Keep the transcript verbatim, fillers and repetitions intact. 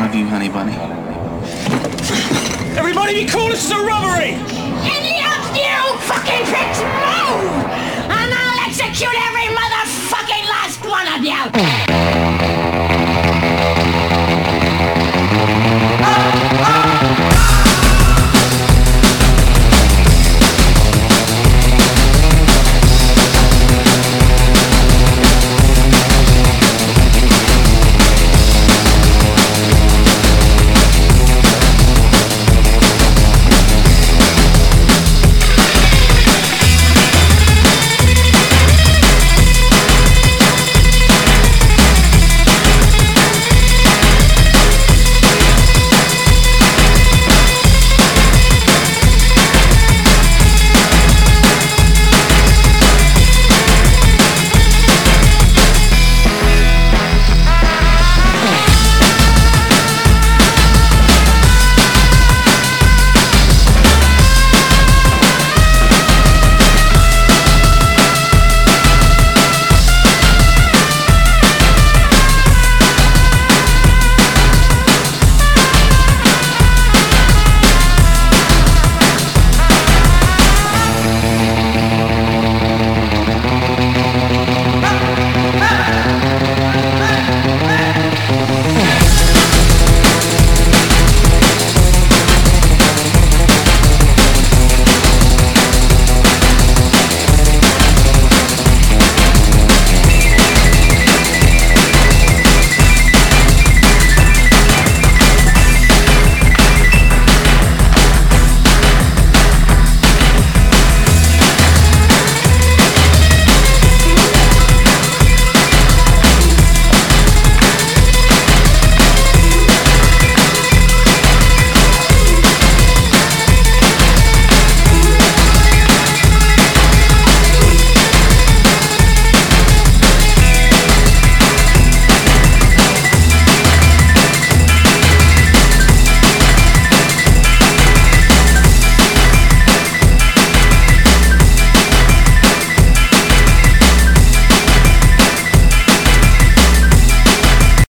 love you, honey bunny. Everybody be cool, this is a robbery! Any of you fucking pricks move! And I'll execute every motherfucking last one of you!